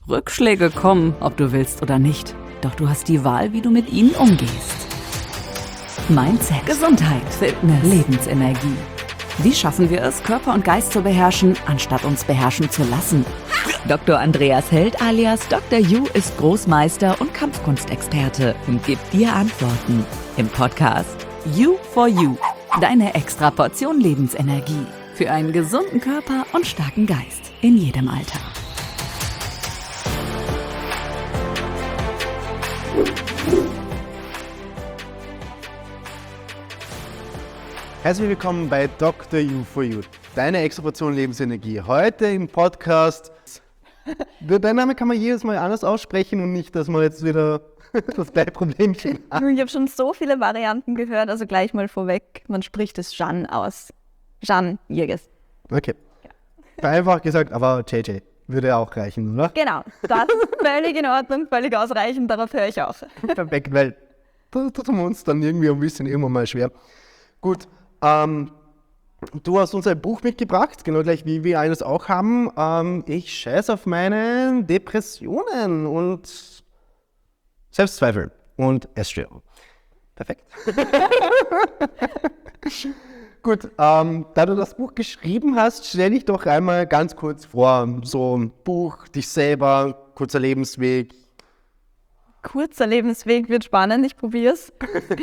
Rückschläge kommen, ob du willst oder nicht. Doch du hast die Wahl, wie du mit ihnen umgehst. Mindset, Gesundheit, Fitness, Lebensenergie. Wie schaffen wir es, Körper und Geist zu beherrschen, anstatt uns beherrschen zu lassen? Dr. Andreas Held alias Dr. Yu ist Großmeister und Kampfkunstexperte und gibt dir Antworten im Podcast You for You. Deine extra Portion Lebensenergie für einen gesunden Körper und starken Geist in jedem Alter. Herzlich willkommen bei Dr. You for You, deine extra Portion Lebensenergie. Heute im Podcast, dein Name kann man jedes Mal anders aussprechen und nicht, dass man jetzt wieder das gleiche Problemchen hat. Ich habe schon so viele Varianten gehört, also gleich mal vorweg, man spricht es Jeanne aus. Jeanne Jirges. Okay, einfach gesagt, aber JJ würde auch reichen, oder? Genau, das ist völlig in Ordnung, völlig ausreichend, darauf höre ich auch. Perfekt, weil das tun wir uns dann irgendwie ein bisschen irgendwann mal schwer. Gut. Du hast uns ein Buch mitgebracht, genau gleich wie wir eines auch haben. Ich scheiße auf meine Depressionen und Selbstzweifel und Essstörung. Perfekt. Gut, da du das Buch geschrieben hast, stell dich doch einmal ganz kurz vor. So ein Buch, dich selber, kurzer Lebensweg. Kurzer Lebensweg wird spannend, ich probiere es.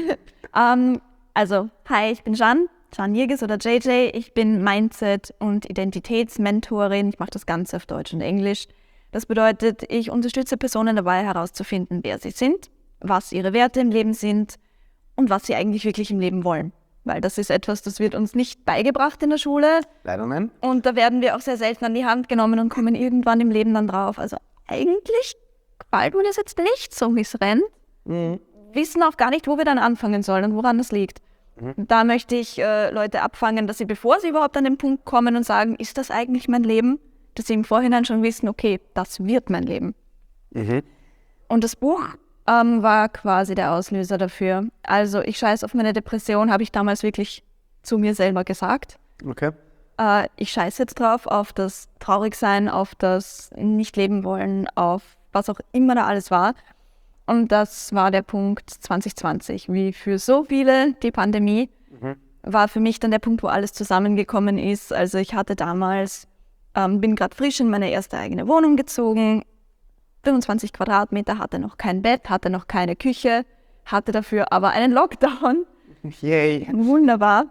Also, hi, ich bin Jeanne Jirges oder JJ. Ich bin Mindset- und Identitätsmentorin. Ich mache das Ganze auf Deutsch und Englisch. Das bedeutet, ich unterstütze Personen dabei, herauszufinden, wer sie sind, was ihre Werte im Leben sind und was sie eigentlich wirklich im Leben wollen. Weil das ist etwas, das wird uns nicht beigebracht in der Schule. Leider nein. Und da werden wir auch sehr selten an die Hand genommen und kommen irgendwann im Leben dann drauf. Also eigentlich gefällt mir das jetzt nicht so, wie es rennt. Wissen auch gar nicht, wo wir dann anfangen sollen und woran das liegt. Da möchte ich Leute abfangen, dass sie, bevor sie überhaupt an den Punkt kommen und sagen, ist das eigentlich mein Leben, dass sie im Vorhinein schon wissen, okay, das wird mein Leben. Und das Buch war quasi der Auslöser dafür. Also ich scheiße auf meine Depression, habe ich damals wirklich zu mir selber gesagt. Okay. Ich scheiße jetzt drauf, auf das Traurigsein, auf das Nicht-Leben-Wollen, auf was auch immer da alles war. Und das war der Punkt 2020. Wie für so viele, die Pandemie, war für mich dann der Punkt, wo alles zusammengekommen ist. Also ich hatte damals, bin gerade frisch in meine erste eigene Wohnung gezogen, 25 Quadratmeter, hatte noch kein Bett, hatte noch keine Küche, hatte dafür aber einen Lockdown. Yay. Wunderbar.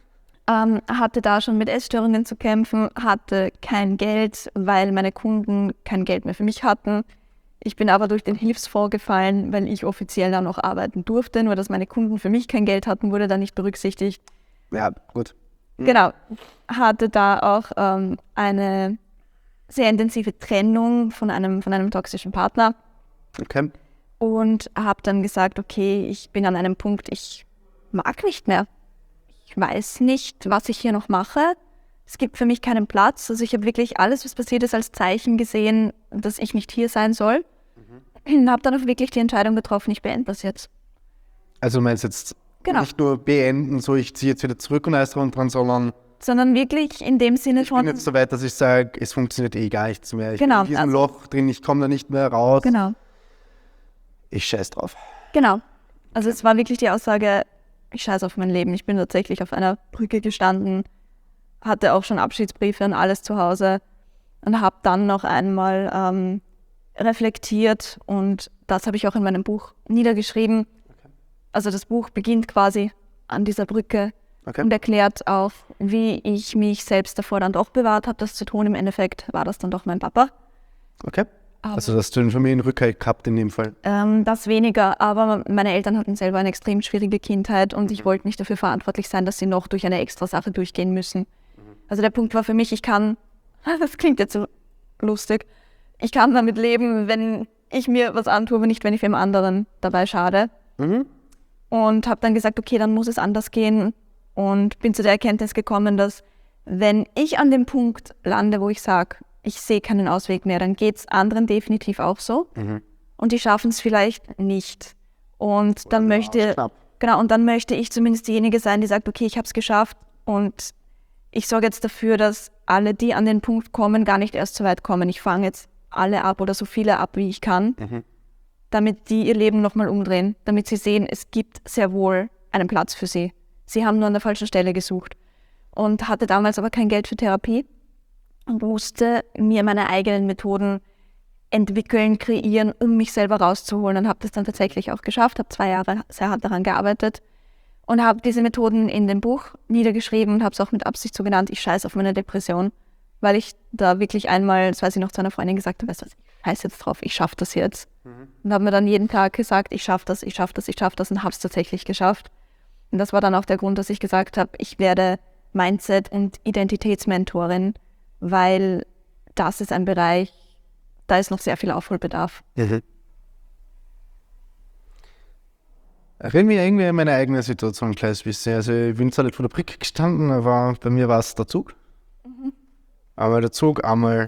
Hatte da schon mit Essstörungen zu kämpfen, hatte kein Geld, weil meine Kunden kein Geld mehr für mich hatten. Ich bin aber durch den Hilfsfonds gefallen, weil ich offiziell dann noch arbeiten durfte, nur dass meine Kunden für mich kein Geld hatten, wurde da nicht berücksichtigt. Ja, gut. Genau, hatte da auch eine sehr intensive Trennung von einem toxischen Partner Okay. und habe dann gesagt, okay, ich bin an einem Punkt, ich mag nicht mehr. Ich weiß nicht, was ich hier noch mache. Es gibt für mich keinen Platz. Also ich habe wirklich alles, was passiert ist, als Zeichen gesehen, dass ich nicht hier sein soll. Und habe dann auch wirklich die Entscheidung getroffen, ich beende das jetzt. Also du meinst jetzt nicht nur beenden, so ich ziehe jetzt wieder zurück und alles dran, sondern sondern wirklich in dem Sinne ich bin jetzt so weit, dass ich sage, es funktioniert eh gar nichts mehr. Ich bin in diesem Loch drin, ich komme da nicht mehr raus. Genau. Ich scheiß drauf. Genau. Also es war wirklich die Aussage, ich scheiß auf mein Leben. Ich bin tatsächlich auf einer Brücke gestanden, hatte auch schon Abschiedsbriefe und alles zu Hause und habe dann noch einmal reflektiert und das habe ich auch in meinem Buch niedergeschrieben. Okay. Also das Buch beginnt quasi an dieser Brücke und erklärt auch, wie ich mich selbst davor dann doch bewahrt habe, das zu tun. Im Endeffekt war das dann doch mein Papa. Okay. Also hast du den Familienrückhalt gehabt in dem Fall? Das weniger, aber meine Eltern hatten selber eine extrem schwierige Kindheit und ich wollte nicht dafür verantwortlich sein, dass sie noch durch eine extra Sache durchgehen müssen. Also der Punkt war für mich, ich kann, das klingt jetzt so lustig, ich kann damit leben, wenn ich mir was antue, aber nicht, wenn ich dem anderen dabei schade. Und habe dann gesagt, okay, dann muss es anders gehen und bin zu der Erkenntnis gekommen, dass wenn ich an dem Punkt lande, wo ich sage, ich sehe keinen Ausweg mehr, dann geht es anderen definitiv auch so und die schaffen es vielleicht nicht. Und dann möchte ich zumindest diejenige sein, die sagt, okay, ich habe es geschafft und ich sorge jetzt dafür, dass alle, die an den Punkt kommen, gar nicht erst so weit kommen. Ich fange jetzt alle ab oder so viele ab, wie ich kann, damit die ihr Leben nochmal umdrehen, damit sie sehen, es gibt sehr wohl einen Platz für sie. Sie haben nur an der falschen Stelle gesucht und hatte damals aber kein Geld für Therapie und musste mir meine eigenen Methoden entwickeln, kreieren, um mich selber rauszuholen und habe das dann tatsächlich auch geschafft, habe 2 Jahre sehr hart daran gearbeitet und habe diese Methoden in dem Buch niedergeschrieben und habe es auch mit Absicht so genannt, ich scheiße auf meine Depression, weil ich da wirklich einmal, das weiß ich noch, zu einer Freundin gesagt habe, weißt du was, ich scheiße jetzt drauf, ich schaffe das jetzt. Und habe mir dann jeden Tag gesagt, ich schaffe das, ich schaffe das, ich schaffe das und habe es tatsächlich geschafft. Und das war dann auch der Grund, dass ich gesagt habe, ich werde Mindset- und Identitätsmentorin, weil das ist ein Bereich, da ist noch sehr viel Aufholbedarf. Erinnere mich irgendwie an meine eigene Situation ein kleines bisschen. Also ich bin zwar nicht vor der Brücke gestanden, aber bei mir war es der Zug. Einmal der Zug, einmal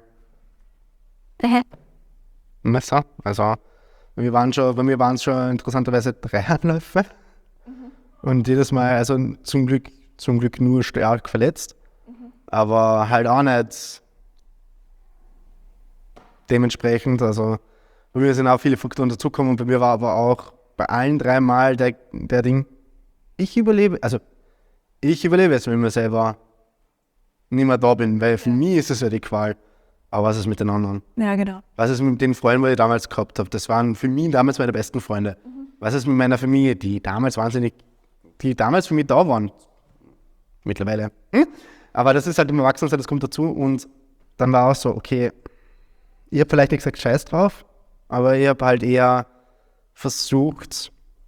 Messer. Also bei mir waren es schon interessanterweise 3 Anläufe. Und jedes Mal, also zum Glück nur stark verletzt. Aber halt auch nicht dementsprechend. Also bei mir sind auch viele Faktoren dazugekommen und bei mir war aber auch bei allen 3 Mal der Ding, ich überlebe es, wenn ich mir selber nicht mehr da bin, weil für mich ist es ja die Qual. Aber was ist mit den anderen? Ja, genau. Was ist mit den Freunden, die ich damals gehabt habe? Das waren für mich damals meine besten Freunde. Was ist mit meiner Familie, die damals für mich da waren? Mittlerweile. Aber das ist halt im Erwachsenensein, das kommt dazu. Und dann war auch so, okay, ich habe vielleicht nicht gesagt, scheiß drauf, aber ich habe halt eher versucht,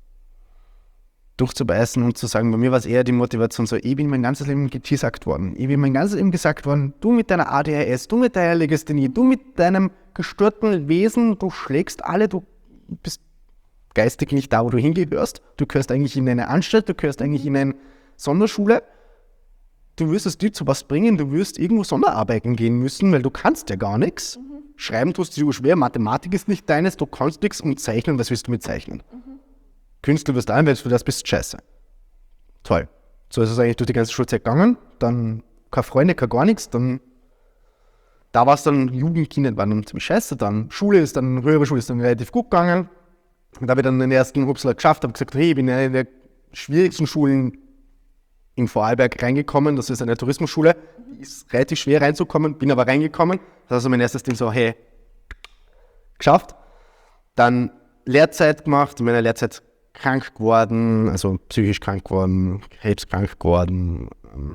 durchzubeißen und zu sagen, bei mir war es eher die Motivation so, ich bin mein ganzes Leben geteasagt worden. Ich bin mein ganzes Leben gesagt worden, du mit deiner ADHS, du mit deiner Legasthenie, du mit deinem gestörten Wesen, du schlägst alle, du bist geistig nicht da, wo du hingehörst. Du gehörst eigentlich in eine Anstalt, du gehörst eigentlich in eine Sonderschule. Du wirst es dir zu was bringen, du wirst irgendwo Sonderarbeiten gehen müssen, weil du kannst ja gar nichts. Schreiben tust du schwer, Mathematik ist nicht deines, du kannst nichts und zeichnen, was willst du mit zeichnen? Künstler wirst du ein, weil du das bist, scheiße. Toll. So ist es eigentlich durch die ganze Schulzeit gegangen, dann keine Freunde, kein gar nichts, dann da war es dann, Kinder waren dann ziemlich scheiße, dann höhere Schule ist dann relativ gut gegangen. Und da habe ich dann den ersten Hupsler geschafft, habe gesagt, hey, ich bin in eine der schwierigsten Schulen in Vorarlberg reingekommen, das ist eine Tourismusschule, die ist relativ schwer reinzukommen, bin aber reingekommen, das ist also mein erstes Ding so, hey, geschafft. Dann Lehrzeit gemacht, in meiner Lehrzeit krank geworden, also psychisch krank geworden, krebskrank geworden,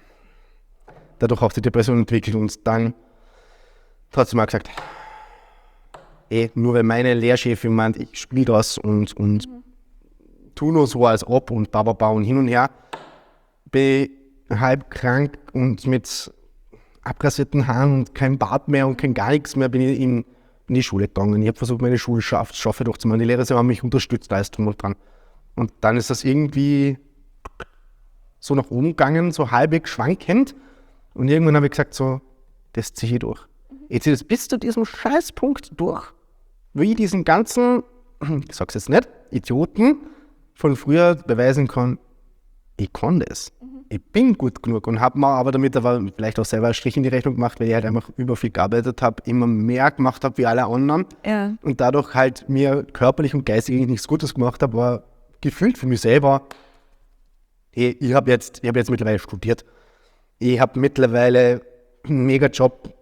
dadurch auch die Depression entwickelt und dann trotzdem mal gesagt, nur weil meine Lehrchefin meint, ich spiele das und tu nur so als ob und bababa und hin und her, bin halb krank und mit abgrasierten Haaren und kein Bart mehr und kein gar nichts mehr, bin ich in die Schule gegangen. Ich habe versucht, meine Schulschaffe durchzumachen. Die Lehrer haben mich unterstützt, da ist drum und dran. Und dann ist das irgendwie so nach oben gegangen, so halbwegs schwankend. Und irgendwann habe ich gesagt, so, das ziehe ich durch. Ich ziehe das bis zu diesem Scheißpunkt durch, wie ich diesen ganzen, ich sag's jetzt nicht, Idioten von früher beweisen kann, ich kann das. Ich bin gut genug und habe mir aber damit vielleicht auch selber einen Strich in die Rechnung gemacht, weil ich halt einfach über viel gearbeitet habe, immer mehr gemacht habe wie alle anderen und dadurch halt mir körperlich und geistig eigentlich nichts Gutes gemacht habe, aber gefühlt für mich selber, ich habe jetzt mittlerweile studiert. Ich habe mittlerweile einen Mega-Job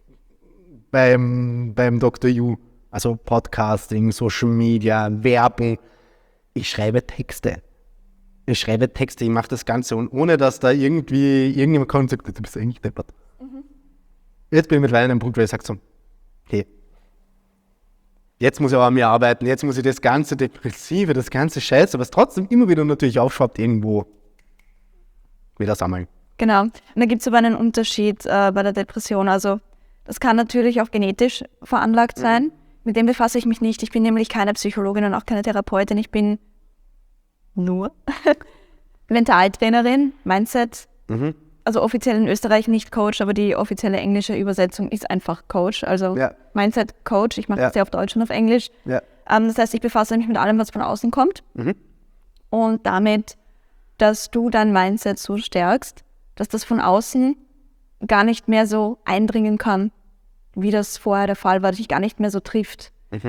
beim Dr. You, also Podcasting, Social Media, Werbung. Ich schreibe Texte, ich mache das Ganze und ohne, dass da irgendjemand kommt und sagt, du bist eigentlich deppert. Jetzt bin ich mittlerweile an einem Punkt, wo ich sage so, hey, jetzt muss ich aber an mir arbeiten, jetzt muss ich das ganze Depressive, das ganze Scheiße, was trotzdem immer wieder natürlich aufschwappt, irgendwo wieder sammeln. Genau. Und da gibt es aber einen Unterschied bei der Depression. Also das kann natürlich auch genetisch veranlagt sein. Mit dem befasse ich mich nicht. Ich bin nämlich keine Psychologin und auch keine Therapeutin. Ich bin nur Mentaltrainerin, Mindset. Also offiziell in Österreich nicht Coach, aber die offizielle englische Übersetzung ist einfach Coach. Also Mindset Coach. Ich mache das ja auf Deutsch und auf Englisch. Das heißt, ich befasse mich mit allem, was von außen kommt. Und damit, dass du dein Mindset so stärkst, dass das von außen gar nicht mehr so eindringen kann wie das vorher der Fall war, dich gar nicht mehr so trifft.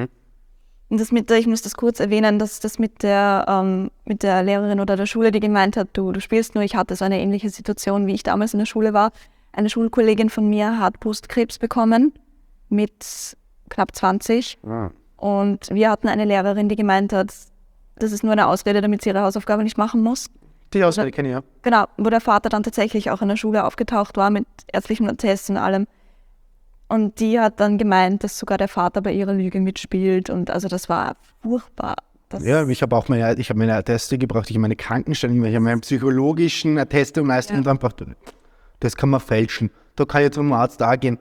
Und ich muss das kurz erwähnen, dass das mit der Lehrerin oder der Schule, die gemeint hat, du spielst nur, ich hatte so eine ähnliche Situation, wie ich damals in der Schule war. Eine Schulkollegin von mir hat Brustkrebs bekommen mit knapp 20. Und wir hatten eine Lehrerin, die gemeint hat, das ist nur eine Ausrede, damit sie ihre Hausaufgabe nicht machen muss. Die Ausrede kenne ich, ja. Genau, wo der Vater dann tatsächlich auch in der Schule aufgetaucht war mit ärztlichem Attest und allem. Und die hat dann gemeint, dass sogar der Vater bei ihrer Lüge mitspielt. Und also das war furchtbar. Ja, ich habe meine Atteste gebracht, ich habe meine Krankenstellung, ich habe meine psychologischen Atteste und alles dran gebracht. Das kann man fälschen. Da kann ich zum Arzt da gehen.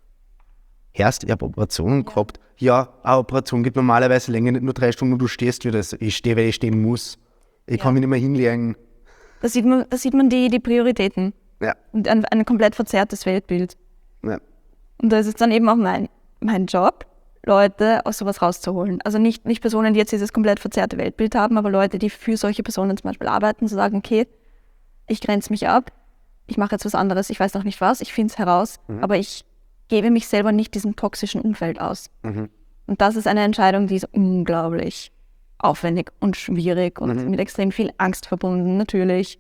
Erst, ich habe Operationen gehabt. Ja, eine Operation geht normalerweise länger, nicht nur 3 Stunden und du stehst wieder. Ich stehe, weil ich stehen muss. Ich kann mich nicht mehr hinlegen. Da sieht man die Prioritäten. Ja. Und ein komplett verzerrtes Weltbild. Ja. Und da ist es dann eben auch mein Job, Leute aus sowas rauszuholen. Also nicht Personen, die jetzt dieses komplett verzerrte Weltbild haben, aber Leute, die für solche Personen zum Beispiel arbeiten, zu sagen, okay, ich grenze mich ab, ich mache jetzt was anderes, ich weiß noch nicht was, ich finde es heraus, aber ich gebe mich selber nicht diesem toxischen Umfeld aus. Und das ist eine Entscheidung, die ist unglaublich aufwendig und schwierig und mit extrem viel Angst verbunden, natürlich.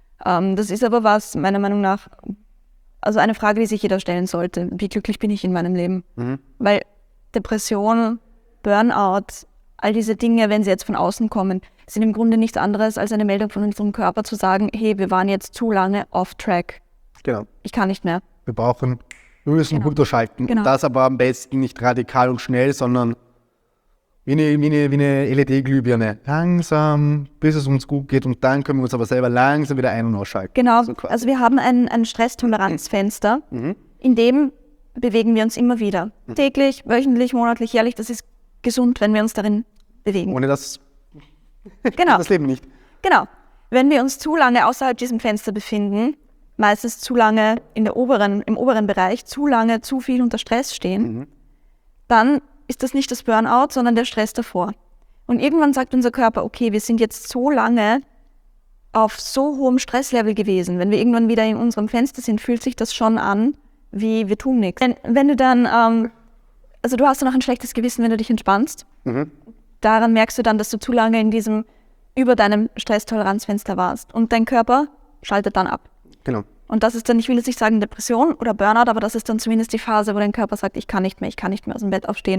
Das ist aber was, meiner Meinung nach, also eine Frage, die sich jeder stellen sollte. Wie glücklich bin ich in meinem Leben? Weil Depression, Burnout, all diese Dinge, wenn sie jetzt von außen kommen, sind im Grunde nichts anderes als eine Meldung von unserem Körper zu sagen, hey, wir waren jetzt zu lange off-track. Genau. Ich kann nicht mehr. Wir müssen runterschalten. Genau. Das aber am besten nicht radikal und schnell, sondern wie eine LED-Glühbirne. Langsam, bis es uns gut geht und dann können wir uns aber selber langsam wieder ein- und ausschalten. Genau, So quasi. also wir haben ein Stresstoleranzfenster, in dem bewegen wir uns immer wieder. Täglich, wöchentlich, monatlich, jährlich, das ist gesund, wenn wir uns darin bewegen. Ohne das Genau. das Leben nicht. Genau. Wenn wir uns zu lange außerhalb diesem Fenster befinden, meistens zu lange im oberen Bereich, zu lange, zu viel unter Stress stehen, dann ist das nicht das Burnout, sondern der Stress davor. Und irgendwann sagt unser Körper, okay, wir sind jetzt so lange auf so hohem Stresslevel gewesen. Wenn wir irgendwann wieder in unserem Fenster sind, fühlt sich das schon an, wie wir tun nichts. Wenn du dann, also du hast dann auch ein schlechtes Gewissen, wenn du dich entspannst. Daran merkst du dann, dass du zu lange über deinem Stresstoleranzfenster warst. Und dein Körper schaltet dann ab. Genau. Und das ist dann, ich will jetzt nicht sagen Depression oder Burnout, aber das ist dann zumindest die Phase, wo dein Körper sagt, ich kann nicht mehr aus dem Bett aufstehen.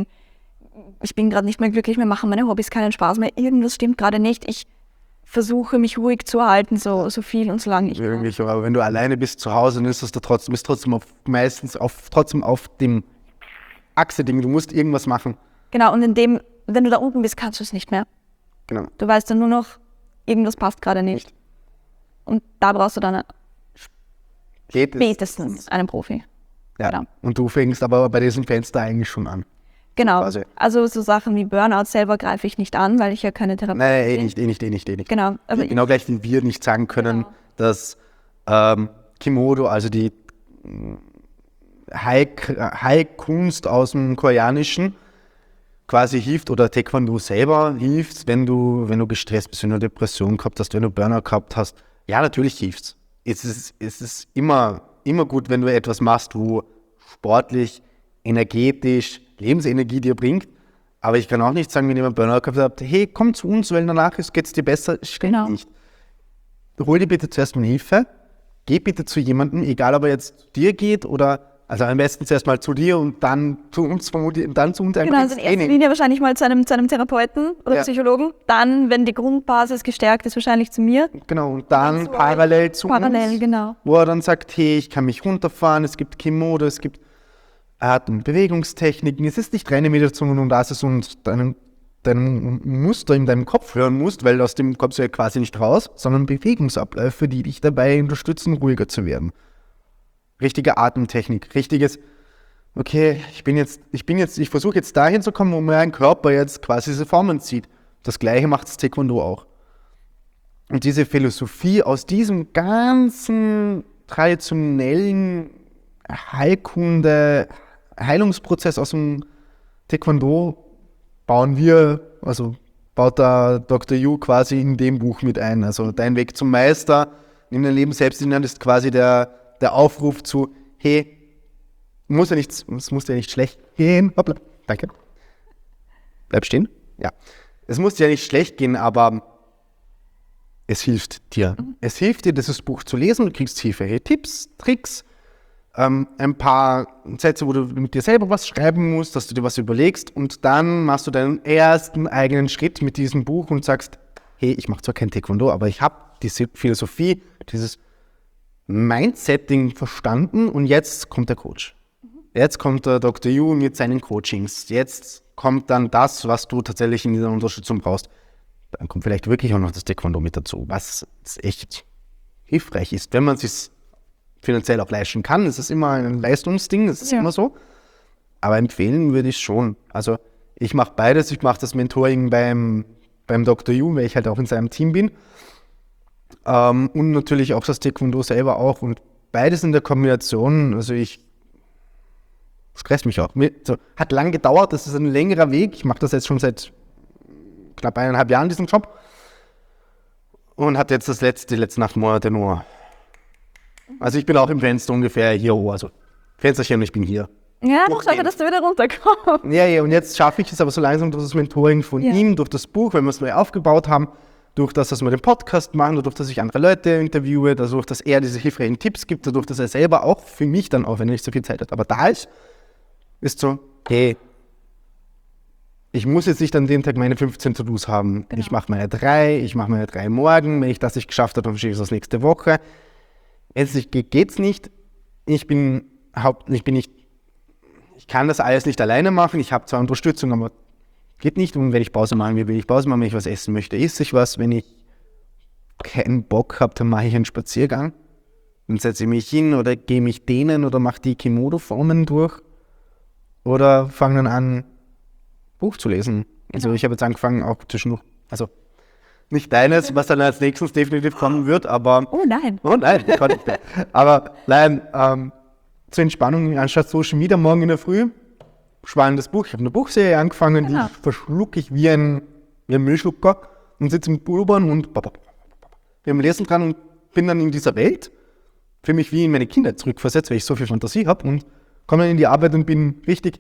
Ich bin gerade nicht mehr glücklich, mir machen meine Hobbys keinen Spaß mehr. Irgendwas stimmt gerade nicht. Ich versuche, mich ruhig zu halten, so viel und so lange ich kann. Irgendwie, aber wenn du alleine bist zu Hause, dann ist das da trotzdem meistens auf dem Achse-Ding. Du musst irgendwas machen. Genau, und wenn du da unten bist, kannst du es nicht mehr. Genau. Du weißt dann nur noch, irgendwas passt gerade nicht. Und da brauchst du dann spätestens einen Profi. Ja. Genau. Und du fängst aber bei diesem Fenster eigentlich schon an. Genau. Quasi. Also so Sachen wie Burnout selber greife ich nicht an, weil ich ja keine Therapie Nein, bin. eh nicht. Genau. Aber Genau gleich wie wir nicht sagen können, dass Kimodo, also die High-Kunst aus dem Koreanischen, quasi hilft, oder Taekwondo selber hilft, wenn du gestresst bist, wenn du Depression gehabt hast, wenn du Burnout gehabt hast. Ja, natürlich hilft's. Es ist immer gut, wenn du etwas machst, wo sportlich, energetisch, Lebensenergie dir bringt. Aber ich kann auch nicht sagen, wenn jemand Burnout gehabt hat, hey, komm zu uns, weil danach geht es dir besser. Stimmt Genau. nicht. Hol dir bitte zuerst mal Hilfe. Geh bitte zu jemandem, egal ob er jetzt zu dir geht oder, also am besten zuerst mal zu dir und dann zu uns vermutlich und dann zu uns einfach genau, ins also in erster Training. Linie wahrscheinlich mal zu einem Therapeuten oder Ja. Psychologen. Dann, wenn die Grundbasis gestärkt ist, wahrscheinlich zu mir. Genau, und dann so parallel zu Parallel, uns, genau. wo er dann sagt, hey, ich kann mich runterfahren, es gibt Kimodo, es gibt Atem- und Bewegungstechniken, es ist nicht reine Meditation und das ist und deinen Muster in deinem Kopf hören musst, weil aus dem kommst du ja quasi nicht raus, sondern Bewegungsabläufe, die dich dabei unterstützen, ruhiger zu werden. Richtige Atemtechnik, richtiges, okay, ich versuche jetzt dahin zu kommen, wo mein Körper jetzt quasi diese Formen zieht. Das Gleiche macht das Taekwondo auch. Und diese Philosophie aus diesem ganzen traditionellen Heilungsprozess aus dem Taekwondo baut da Dr. Yu quasi in dem Buch mit ein. Also dein Weg zum Meister, nimm dein Leben selbst in die Hand, ist quasi der Aufruf zu, hey, es muss dir nicht schlecht gehen. Hoppla, danke. Bleib stehen. Ja. Es muss dir nicht schlecht gehen, aber es hilft dir. Es hilft dir, dieses Buch zu lesen. Du kriegst tiefere Tipps, Tricks, ein paar Sätze, wo du mit dir selber was schreiben musst, dass du dir was überlegst und dann machst du deinen ersten eigenen Schritt mit diesem Buch und sagst, hey, ich mache zwar kein Taekwondo, aber ich habe diese Philosophie, dieses Mindsetting verstanden und jetzt kommt der Coach. Jetzt kommt der Dr. Yu mit seinen Coachings. Jetzt kommt dann das, was du tatsächlich in dieser Unterstützung brauchst. Dann kommt vielleicht wirklich auch noch das Taekwondo mit dazu, was echt hilfreich ist, wenn man es sich finanziell auch leisten kann. Es ist immer ein Leistungsding, das ist immer so. Aber empfehlen würde ich schon. Also ich mache beides. Ich mache das Mentoring beim Dr. Yu, weil ich halt auch in seinem Team bin. Und natürlich auch das Taekwondo selber auch. Und beides in der Kombination, also es stresst mich auch. Hat lang gedauert, das ist ein längerer Weg. Ich mache das jetzt schon seit knapp 1,5 Jahren, diesen Job. Und hatte jetzt die letzten 8 Monate nur. Also ich bin auch im Fenster ungefähr hier, also Fensterchen und ich bin hier. Ja, dann schaffe, dass du wieder runterkommst. Ja, und jetzt schaffe ich es aber so langsam durch das Mentoring von ihm, durch das Buch, weil wir es neu aufgebaut haben, durch das, dass wir den Podcast machen, dadurch, dass ich andere Leute interviewe, dadurch, dass er diese hilfreichen Tipps gibt, dadurch, dass er selber auch für mich dann auch, wenn er nicht so viel Zeit hat, aber da ist so, hey, ich muss jetzt nicht an dem Tag meine 15 To-Dos haben. Genau. Ich mache meine 3 morgen, wenn ich das nicht geschafft habe, dann verschiebe ich das nächste Woche. Wenn es nicht geht, geht's nicht. Ich kann das alles nicht alleine machen. Ich habe zwar Unterstützung, aber geht nicht. Und wenn ich Pause machen will, will ich Pause machen. Wenn ich was essen möchte, esse ich was. Wenn ich keinen Bock habe, dann mache ich einen Spaziergang. Dann setze ich mich hin oder gehe mich dehnen oder mache die Kimono-Formen durch. Oder fange dann an, Buch zu lesen. Also ich habe jetzt angefangen, auch zwischendurch, also nicht deines, was dann als nächstes definitiv kommen wird, aber... Oh nein, kann ich nicht. Aber nein, zur Entspannung, anstatt Social Media morgen in der Früh, spannendes Buch. Ich habe eine Buchserie angefangen, die verschlucke ich wie ein Müllschlucker und sitze mit Pulvern und wir haben Lesen dran und bin dann in dieser Welt, für mich wie in meine Kindheit zurückversetzt, weil ich so viel Fantasie habe und komme dann in die Arbeit und bin richtig...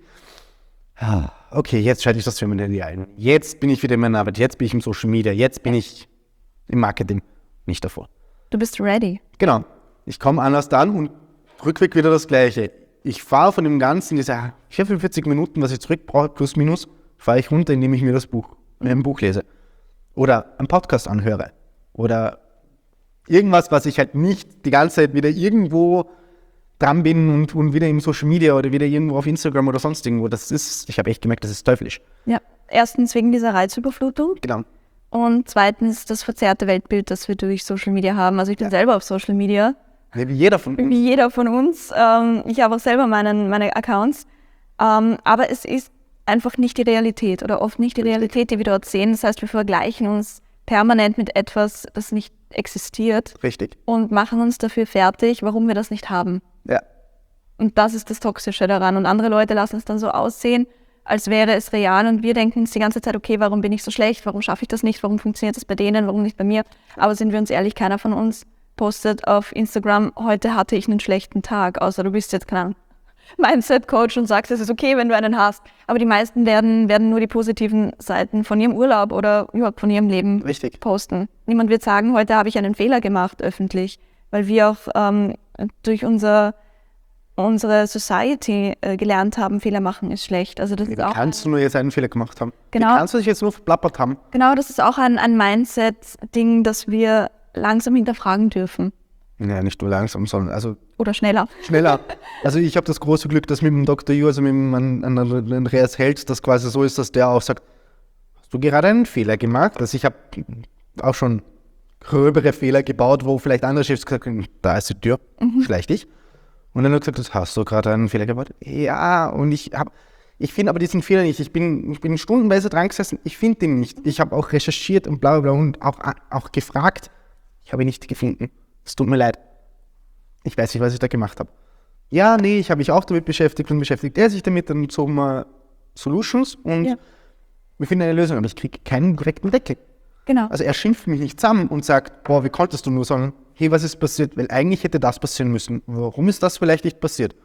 Okay, jetzt schalte ich das für mein Handy ein. Jetzt bin ich wieder in meiner Arbeit, jetzt bin ich im Social Media, jetzt bin ich im Marketing. Nicht davor. Du bist ready. Genau. Ich komme anders an und Rückweg wieder das Gleiche. Ich fahre von dem Ganzen, diese 44 Minuten, was ich zurück brauche, plus minus, fahre ich runter, indem ich mir ein Buch lese. Oder einen Podcast anhöre. Oder irgendwas, was ich halt nicht die ganze Zeit wieder irgendwo dran bin und wieder im Social Media oder wieder irgendwo auf Instagram oder sonst irgendwo. Ich habe echt gemerkt, das ist teuflisch. Ja, erstens wegen dieser Reizüberflutung. Genau. Und zweitens das verzerrte Weltbild, das wir durch Social Media haben. Also ich bin selber auf Social Media. Wie jeder von uns. Wie jeder von uns. Ich habe auch selber meine Accounts. Aber es ist einfach nicht die Realität oder oft nicht die Realität, die wir dort sehen. Das heißt, wir vergleichen uns permanent mit etwas, das nicht existiert. Richtig. Und machen uns dafür fertig, warum wir das nicht haben. Ja. Und das ist das Toxische daran. Und andere Leute lassen es dann so aussehen, als wäre es real. Und wir denken uns die ganze Zeit, okay, warum bin ich so schlecht? Warum schaffe ich das nicht? Warum funktioniert das bei denen? Warum nicht bei mir? Aber sind wir uns ehrlich, keiner von uns postet auf Instagram, heute hatte ich einen schlechten Tag. Außer du bist jetzt, keine Ahnung, Mindset-Coach und sagst, es ist okay, wenn du einen hast. Aber die meisten werden nur die positiven Seiten von ihrem Urlaub oder überhaupt von ihrem Leben posten. Niemand wird sagen, heute habe ich einen Fehler gemacht öffentlich. Weil wir auch durch unsere Society gelernt haben, Fehler machen ist schlecht. Also das ist auch kannst du nur jetzt einen Fehler gemacht haben? Genau. Wie kannst du dich jetzt nur verplappert haben? Genau, das ist auch ein Mindset-Ding, das wir langsam hinterfragen dürfen. Ja, nicht nur langsam, sondern Oder schneller. Schneller. Also ich habe das große Glück, dass mit dem Dr. Yu, also mit dem Andreas Held, das quasi so ist, dass der auch sagt, hast du gerade einen Fehler gemacht? Also ich habe auch schon gröbere Fehler gebaut, wo vielleicht andere Chefs gesagt haben, da ist die Tür, schleich dich. Und dann hat er gesagt, hast du gerade einen Fehler gebaut? Ja, und ich finde aber diesen Fehler nicht. Ich bin stundenweise dran gesessen, ich finde den nicht. Ich habe auch recherchiert und bla bla bla und auch gefragt. Ich habe ihn nicht gefunden. Es tut mir leid. Ich weiß nicht, was ich da gemacht habe. Ja, nee, ich habe mich auch damit beschäftigt und beschäftigt er sich damit, dann zogen wir Solutions und wir finden eine Lösung, aber ich kriege keinen direkten Deckel. Genau. Also er schimpft mich nicht zusammen und sagt, boah, wie konntest du nur sagen, hey, was ist passiert? Weil eigentlich hätte das passieren müssen. Warum ist das vielleicht nicht passiert?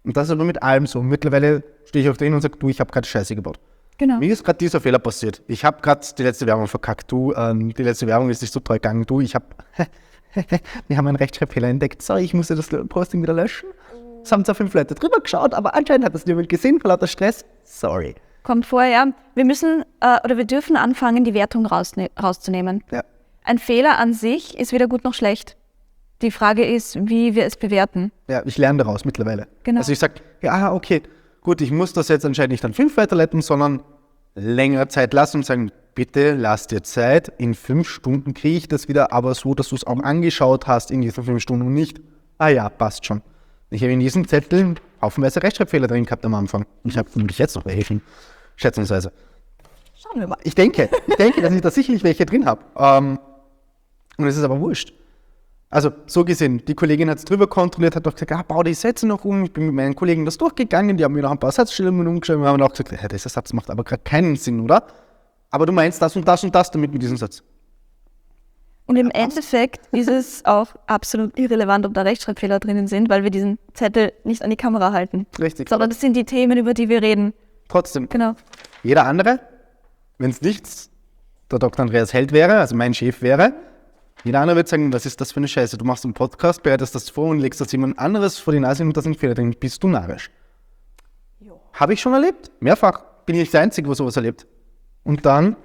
Und das ist aber mit allem so. Mittlerweile stehe ich auch drin und sage, du, ich habe gerade Scheiße gebaut. Genau. Mir ist gerade dieser Fehler passiert. Ich habe gerade die letzte Werbung verkackt. Du, die letzte Werbung ist nicht so toll gegangen. Du, wir haben einen Rechtschreibfehler entdeckt. Sorry, ich musste das Posting wieder löschen. Es haben zwar 5 Leute drüber geschaut, aber anscheinend hat das niemand gesehen, vor lauter Stress. Sorry. Kommt vor, ja. Wir dürfen anfangen, die Wertung rauszunehmen. Ja. Ein Fehler an sich ist weder gut noch schlecht. Die Frage ist, wie wir es bewerten. Ja, ich lerne daraus mittlerweile. Genau. Also ich sage, ja, okay, gut, ich muss das jetzt anscheinend nicht an 5 weiterleiten, sondern längere Zeit lassen und sagen, bitte lass dir Zeit, in 5 Stunden kriege ich das wieder, aber so, dass du es auch angeschaut hast in diesen 5 Stunden und nicht, ja, passt schon. Ich habe in diesem Zettel haufenweise Rechtschreibfehler drin gehabt am Anfang. Ich habe vermutlich jetzt noch welche, schätzungsweise. Schauen wir mal. Ich denke, dass ich da sicherlich welche drin habe. Und es ist aber wurscht. Also so gesehen, die Kollegin hat es drüber kontrolliert, hat auch gesagt, bau die Sätze noch um. Ich bin mit meinen Kollegen das durchgegangen, die haben mir noch ein paar Satzstellungen umgeschrieben und haben auch gesagt, dieser Satz macht aber gerade keinen Sinn, oder? Aber du meinst das und das und das damit mit diesem Satz. Und im Endeffekt ist es auch absolut irrelevant, ob da Rechtschreibfehler drinnen sind, weil wir diesen Zettel nicht an die Kamera halten. Richtig. Sondern das sind die Themen, über die wir reden. Trotzdem, Genau. jeder andere, wenn es nicht der Dr. Andreas Held wäre, also mein Chef wäre, jeder andere wird sagen, was ist das für eine Scheiße? Du machst einen Podcast, bereitest das vor und legst das jemand anderes vor die Nase und da sind Fehler drin. Bist du narrisch? Habe ich schon erlebt. Mehrfach. Bin ich nicht der Einzige, der sowas erlebt. Und dann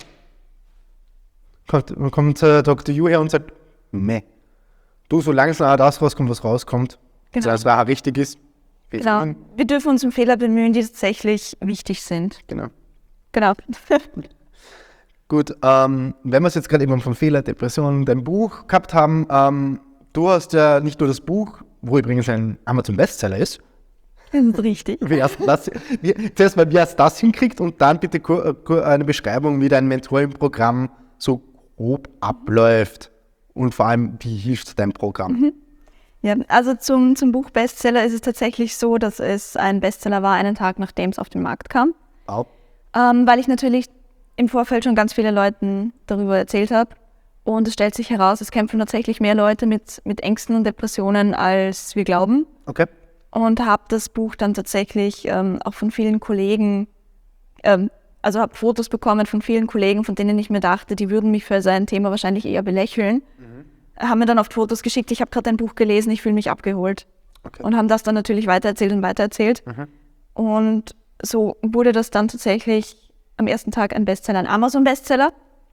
kommt Dr. Yu her und sagt, meh. Du, solange es nachher das rauskommt, was rauskommt, Genau. solange es nachher richtig ist. Genau. Wir dürfen uns um Fehler bemühen, die tatsächlich wichtig sind. Genau. Genau. Gut, wenn wir es jetzt gerade eben von Fehler, Depressionen, dein Buch gehabt haben, du hast ja nicht nur das Buch, wo übrigens ein Amazon-Bestseller ist. Das ist richtig. Zuerst mal, wie hast du das hinkriegt und dann bitte eine Beschreibung, wie dein Mentoring-Programm so grob abläuft und vor allem, wie hilft dein Programm? Ja, also zum Buch Bestseller ist es tatsächlich so, dass es ein Bestseller war, einen Tag nachdem es auf den Markt kam. Auch. Weil ich natürlich im Vorfeld schon ganz viele Leuten darüber erzählt habe. Und es stellt sich heraus, es kämpfen tatsächlich mehr Leute mit Ängsten und Depressionen, als wir glauben. Okay. Und habe das Buch dann tatsächlich auch von vielen Kollegen, also habe Fotos bekommen von vielen Kollegen, von denen ich mir dachte, die würden mich für sein Thema wahrscheinlich eher belächeln. Haben mir dann oft Fotos geschickt, ich habe gerade ein Buch gelesen, ich fühle mich abgeholt. Okay. Und haben das dann natürlich weitererzählt. Und so wurde das dann tatsächlich am ersten Tag ein Bestseller, ein Amazon-Bestseller.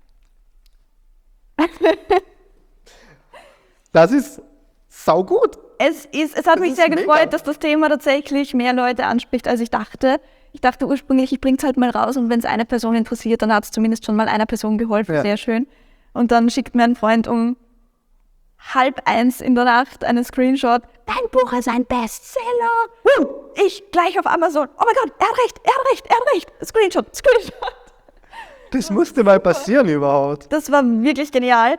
Das ist saugut. Es hat mich sehr mega. gefreut, dass das Thema tatsächlich mehr Leute anspricht, als ich dachte. Ich dachte ursprünglich, ich bringe es halt mal raus und wenn es eine Person interessiert, dann hat es zumindest schon mal einer Person geholfen. Ja. Sehr schön. Und dann schickt mir ein Freund um 12:30 in der Nacht einen Screenshot. Dein Buch ist ein Bestseller. Ich gleich auf Amazon. Oh mein Gott, er hat recht. Screenshot. Das musste mal passieren überhaupt. Das war wirklich genial.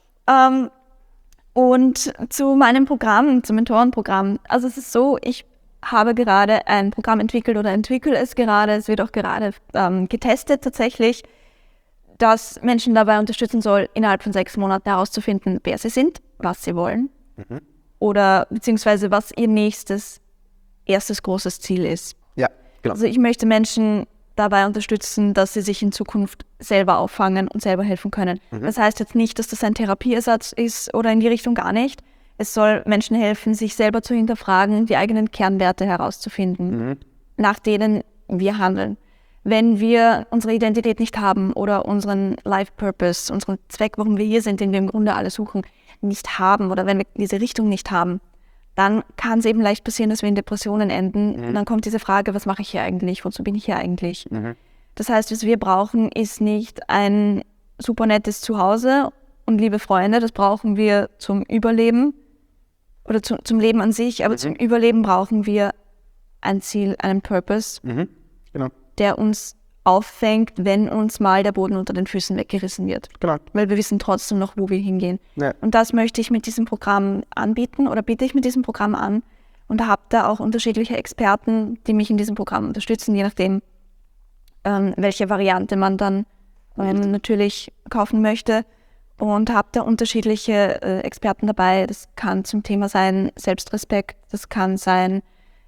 Und zu meinem Programm, zum Mentorenprogramm. Also es ist so, ich habe gerade ein Programm entwickelt oder entwickle es gerade. Es wird auch gerade getestet tatsächlich, das Menschen dabei unterstützen soll, innerhalb von 6 Monaten herauszufinden, wer sie sind, was sie wollen oder beziehungsweise was ihr erstes großes Ziel ist. Ja, genau. Also ich möchte Menschen dabei unterstützen, dass sie sich in Zukunft selber auffangen und selber helfen können. Das heißt jetzt nicht, dass das ein Therapieersatz ist oder in die Richtung gar nicht. Es soll Menschen helfen, sich selber zu hinterfragen, die eigenen Kernwerte herauszufinden, nach denen wir handeln. Wenn wir unsere Identität nicht haben oder unseren Life Purpose, unseren Zweck, warum wir hier sind, den wir im Grunde alle suchen, nicht haben oder wenn wir diese Richtung nicht haben, dann kann es eben leicht passieren, dass wir in Depressionen enden. Und dann kommt diese Frage, was mache ich hier eigentlich? Wozu bin ich hier eigentlich? Das heißt, was wir brauchen, ist nicht ein super nettes Zuhause und liebe Freunde. Das brauchen wir zum Überleben oder zum Leben an sich. Aber zum Überleben brauchen wir ein Ziel, einen Purpose, Genau. der uns auffängt, wenn uns mal der Boden unter den Füßen weggerissen wird. Genau. Weil wir wissen trotzdem noch, wo wir hingehen. Ja. Und das möchte ich mit diesem Programm anbieten oder biete ich mit diesem Programm an und habe da auch unterschiedliche Experten, die mich in diesem Programm unterstützen, je nachdem, welche Variante man dann natürlich kaufen möchte. Und habe da unterschiedliche Experten dabei. Das kann zum Thema sein Selbstrespekt, das kann sein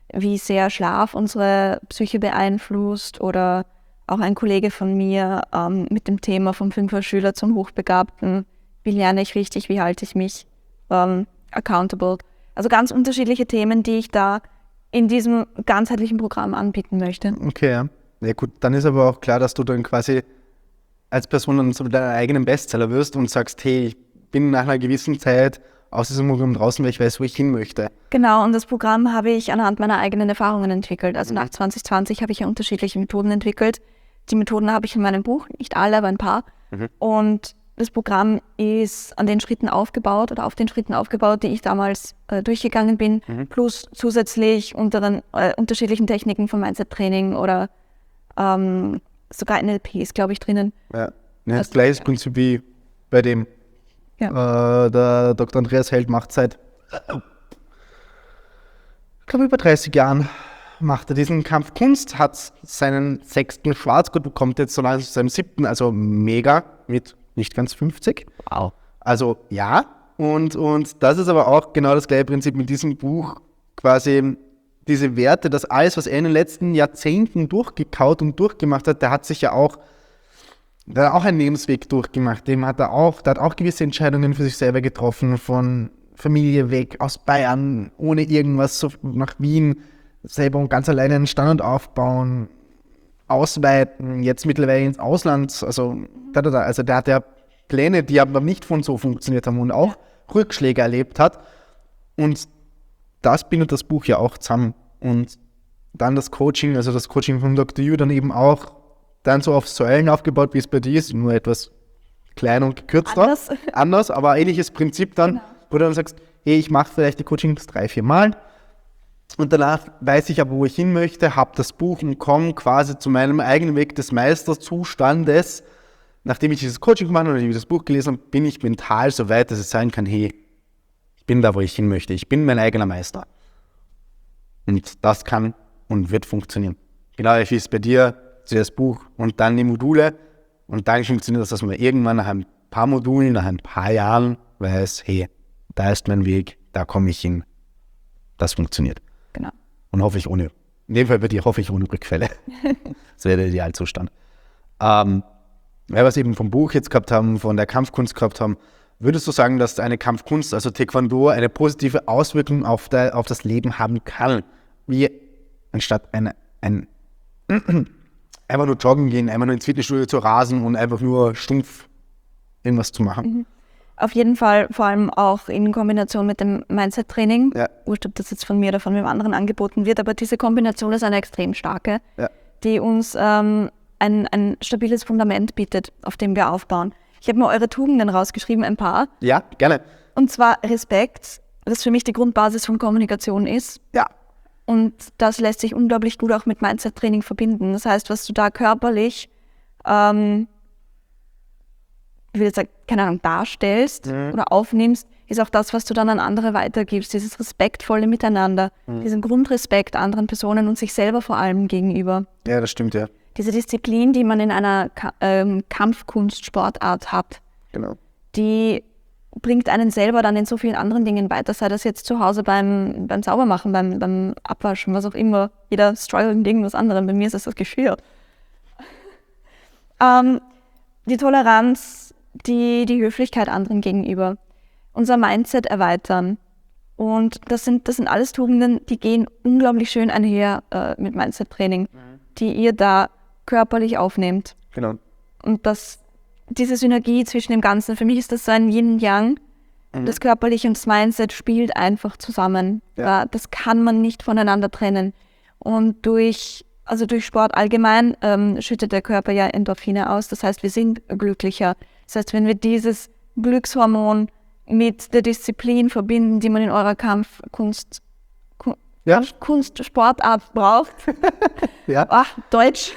wie sehr Schlaf unsere Psyche beeinflusst, oder auch ein Kollege von mir mit dem Thema vom Fünfer-Schüler zum Hochbegabten. Wie lerne ich richtig, wie halte ich mich accountable? Also ganz unterschiedliche Themen, die ich da in diesem ganzheitlichen Programm anbieten möchte. Okay, ja. Ja gut, dann ist aber auch klar, dass du dann quasi als Person dann so deinen eigenen Bestseller wirst und sagst, hey, ich bin nach einer gewissen Zeit aus diesem Programm draußen, weil ich weiß, wo ich hin möchte. Genau, und das Programm habe ich anhand meiner eigenen Erfahrungen entwickelt. Also nach 2020 habe ich ja unterschiedliche Methoden entwickelt. Die Methoden habe ich in meinem Buch, nicht alle, aber ein paar. Und das Programm ist an den Schritten aufgebaut oder auf den Schritten aufgebaut, die ich damals durchgegangen bin, plus zusätzlich unter den unterschiedlichen Techniken von Mindset-Training oder sogar NLP ist, glaube ich, drinnen. Ja, das gleiche Prinzip wie bei dem. Ja. Der Dr. Andreas Held macht seit, ich glaube, über 30 Jahren macht er diesen Kampf Kunst, hat seinen 6. Schwarzgurt, bekommt jetzt so langsam seinen 7., also mega, mit nicht ganz 50. Wow. Also ja, und das ist aber auch genau das gleiche Prinzip mit diesem Buch, quasi diese Werte, das alles, was er in den letzten Jahrzehnten durchgekaut und durchgemacht hat, der hat auch einen Lebensweg durchgemacht, der hat auch gewisse Entscheidungen für sich selber getroffen, von Familie weg, aus Bayern, ohne irgendwas, so nach Wien, selber und ganz alleine einen Standort aufbauen, ausweiten, jetzt mittlerweile ins Ausland, also der hat ja Pläne, die aber nicht von so funktioniert haben und auch Rückschläge erlebt hat, und das bindet das Buch ja auch zusammen, und dann das Coaching, also das Coaching von Dr. Yu dann eben auch dann so auf Säulen aufgebaut, wie es bei dir ist, nur etwas kleiner und gekürzter. Anders, aber ähnliches Prinzip dann, wo du dann sagst, hey, ich mache vielleicht die Coachings 3-4 Mal und danach weiß ich aber, wo ich hin möchte, habe das Buch und komme quasi zu meinem eigenen Weg des Meisterzustandes. Nachdem ich dieses Coaching gemacht habe und ich das Buch gelesen habe, bin ich mental so weit, dass es sein kann, hey, ich bin da, wo ich hin möchte. Ich bin mein eigener Meister. Und das kann und wird funktionieren. Genau wie es bei dir, das Buch und dann die Module, und dann funktioniert das, dass man irgendwann nach ein paar Modulen, nach ein paar Jahren weiß, hey, da ist mein Weg, da komme ich hin. Das funktioniert. Genau. Und in dem Fall bei dir hoffe ich ohne Rückfälle. Das wäre der Idealzustand. Weil wir es eben vom Buch jetzt gehabt haben, von der Kampfkunst gehabt haben, würdest du sagen, dass eine Kampfkunst, also Taekwondo, eine positive Auswirkung auf das Leben haben kann? Wie anstatt einfach nur joggen gehen, einfach nur ins Fitnessstudio zu rasen und einfach nur stumpf irgendwas zu machen. Auf jeden Fall, vor allem auch in Kombination mit dem Mindset-Training. Ja. Wurscht, ob das jetzt von mir oder von wem anderen angeboten wird, aber diese Kombination ist eine extrem starke, die uns ein stabiles Fundament bietet, auf dem wir aufbauen. Ich habe mir eure Tugenden rausgeschrieben, ein paar. Ja, gerne. Und zwar Respekt, das für mich die Grundbasis von Kommunikation ist. Ja. Und das lässt sich unglaublich gut auch mit Mindset-Training verbinden. Das heißt, was du da körperlich, ich will jetzt sagen, keine Ahnung, darstellst oder aufnimmst, ist auch das, was du dann an andere weitergibst. Dieses respektvolle Miteinander, diesen Grundrespekt anderen Personen und sich selber vor allem gegenüber. Ja, das stimmt, ja. Diese Disziplin, die man in einer Kampfkunstsportart hat, Genau. die bringt einen selber dann in so vielen anderen Dingen weiter, sei das jetzt zu Hause beim Saubermachen, beim Abwaschen, was auch immer. Jeder struggelt mit irgendwas anderem. Bei mir ist es das Geschirr. Die Toleranz, die Höflichkeit anderen gegenüber, unser Mindset erweitern. Und das sind alles Tugenden, die gehen unglaublich schön einher mit Mindset-Training, die ihr da körperlich aufnehmt. Genau. Und diese Synergie zwischen dem Ganzen, für mich ist das so ein Yin-Yang. Das Körperliche und das Mindset spielt einfach zusammen. Ja. Das kann man nicht voneinander trennen. Und durch Sport allgemein schüttet der Körper ja Endorphine aus. Das heißt, wir sind glücklicher. Das heißt, wenn wir dieses Glückshormon mit der Disziplin verbinden, die man in eurer Kunstsportart braucht. Ja. Deutsch.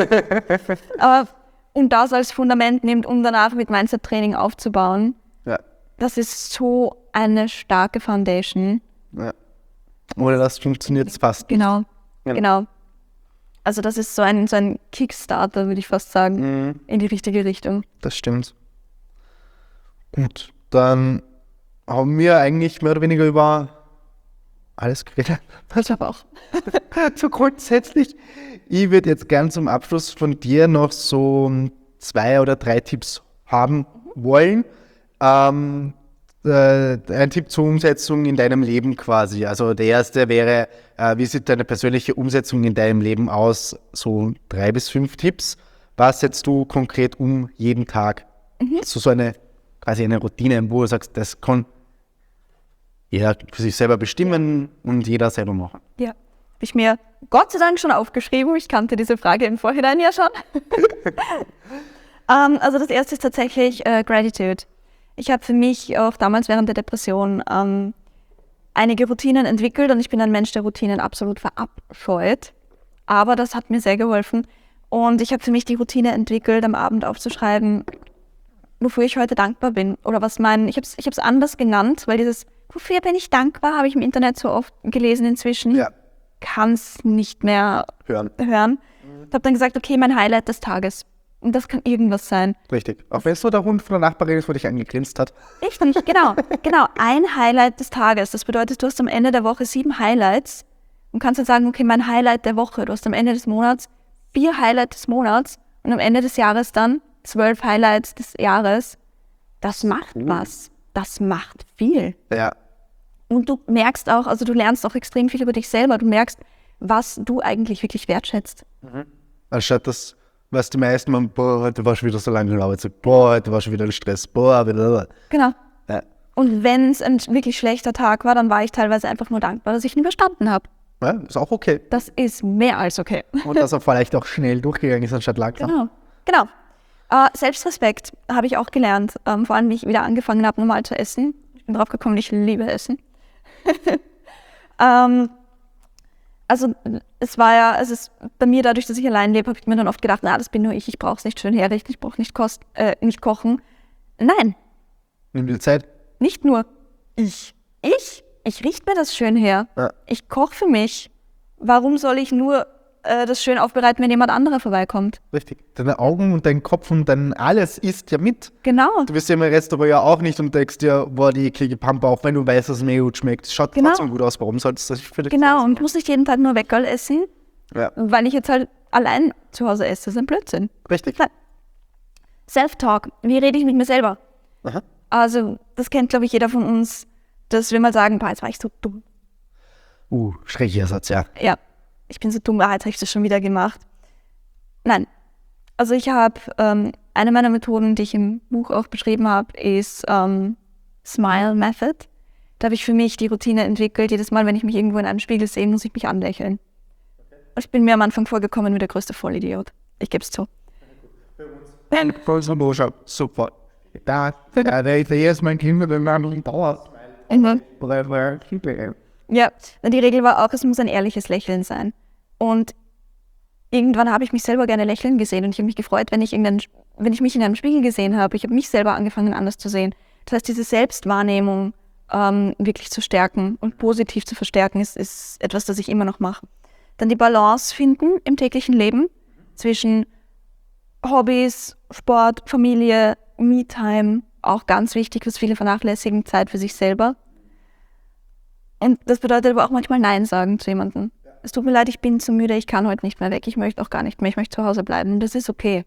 Und das als Fundament nimmt, um danach mit Mindset-Training aufzubauen. Ja. Das ist so eine starke Foundation. Ja. Ohne das funktioniert es fast. Genau. Ja. Genau. Also das ist so ein Kickstarter, würde ich fast sagen, in die richtige Richtung. Das stimmt. Gut, dann haben wir eigentlich mehr oder weniger über alles geredet. Ich habe auch. So grundsätzlich, ich würde jetzt gern zum Abschluss von dir noch so 2 oder 3 Tipps haben wollen. Ein Tipp zur Umsetzung in deinem Leben quasi. Also der erste wäre, wie sieht deine persönliche Umsetzung in deinem Leben aus? So 3 bis 5 Tipps. Was setzt du konkret um jeden Tag? So eine quasi eine Routine, wo du sagst, das kann jeder für sich selber bestimmen und jeder selber machen. Ja, habe ich mir Gott sei Dank schon aufgeschrieben. Ich kannte diese Frage im Vorhinein ja schon. Also das erste ist tatsächlich Gratitude. Ich habe für mich auch damals während der Depression einige Routinen entwickelt und ich bin ein Mensch, der Routinen absolut verabscheut. Aber das hat mir sehr geholfen. Und ich habe für mich die Routine entwickelt, am Abend aufzuschreiben, wofür ich heute dankbar bin. Oder was ich habe es anders genannt, weil dieses, wofür bin ich dankbar, habe ich im Internet so oft gelesen inzwischen. Ja. Kann es nicht mehr Hören. Ich habe dann gesagt, okay, mein Highlight des Tages. Und das kann irgendwas sein. Richtig. Auch wenn es nur der Hund von der Nachbarin ist, wo dich angegrinst hat. Richtig, genau. Ein Highlight des Tages. Das bedeutet, du hast am Ende der Woche 7 Highlights und kannst dann sagen, okay, mein Highlight der Woche. Du hast am Ende des Monats 4 Highlights des Monats und am Ende des Jahres dann 12 Highlights des Jahres. Das macht was. Das macht viel. Ja. Und du merkst auch, also du lernst auch extrem viel über dich selber. Du merkst, was du eigentlich wirklich wertschätzt. Anstatt das, was die meisten machen, boah, heute war schon wieder so lange Arbeit, boah, heute war schon wieder ein Stress, boah, wieder. Genau. Ja. Und wenn es ein wirklich schlechter Tag war, dann war ich teilweise einfach nur dankbar, dass ich ihn überstanden habe. Ja, ist auch okay. Das ist mehr als okay. Und dass er vielleicht auch schnell durchgegangen ist, anstatt langsam. Genau. Selbstrespekt habe ich auch gelernt, vor allem, wie ich wieder angefangen habe, normal zu essen. Ich bin drauf gekommen, ich liebe Essen. Also es ist bei mir dadurch, dass ich allein lebe, habe ich mir dann oft gedacht, das bin nur ich brauche es nicht schön herrichten, ich brauche nicht kochen. Nein, Nimm dir Zeit. nicht nur ich. Ich richte mir das schön her. Ja. Ich koche für mich. Warum soll ich nur das schön aufbereiten, wenn jemand anderer vorbeikommt? Richtig. Deine Augen und dein Kopf und dein alles isst ja mit. Genau. Du wirst ja im Restaurant ja auch nicht und denkst dir, boah, die eklige Pampe, auch wenn du weißt, dass es mega gut schmeckt. Es schaut Genau. trotzdem gut aus. Warum solltest du das nicht für dich Genau, und ich muss nicht jeden Tag nur Weckerl essen, Ja, weil ich jetzt halt allein zu Hause esse. Das ist ein Blödsinn. richtig. Nein. Self-Talk. Wie rede ich mit mir selber? Aha. Also, das kennt, glaube ich, jeder von uns, dass wir mal sagen, boah, jetzt war ich so dumm. Schrecklicher Satz, ja. Ja, ich bin so dumm, jetzt habe ich das schon wieder gemacht. Nein. Also ich habe, eine meiner Methoden, die ich im Buch auch beschrieben habe, ist Smile Method. Da habe ich für mich die Routine entwickelt. Jedes Mal, wenn ich mich irgendwo in einem Spiegel sehe, muss ich mich anlächeln. Und ich bin mir am Anfang vorgekommen wie der größte Vollidiot. Ich gebe es zu. Super. Da ist mein Kind mit dem anderen Dauer. Ja, die Regel war auch, es muss ein ehrliches Lächeln sein. Und irgendwann habe ich mich selber gerne lächeln gesehen und ich habe mich gefreut, wenn ich mich in einem Spiegel gesehen habe. Ich habe mich selber angefangen, anders zu sehen. Das heißt, diese Selbstwahrnehmung wirklich zu stärken und positiv zu verstärken, ist etwas, das ich immer noch mache. Dann die Balance finden im täglichen Leben zwischen Hobbys, Sport, Familie, Me-Time, auch ganz wichtig, was viele vernachlässigen, Zeit für sich selber. Und das bedeutet aber auch manchmal Nein sagen zu jemandem. Es tut mir leid, ich bin zu müde, ich kann heute nicht mehr weg, ich möchte auch gar nicht mehr, ich möchte zu Hause bleiben. Das ist okay.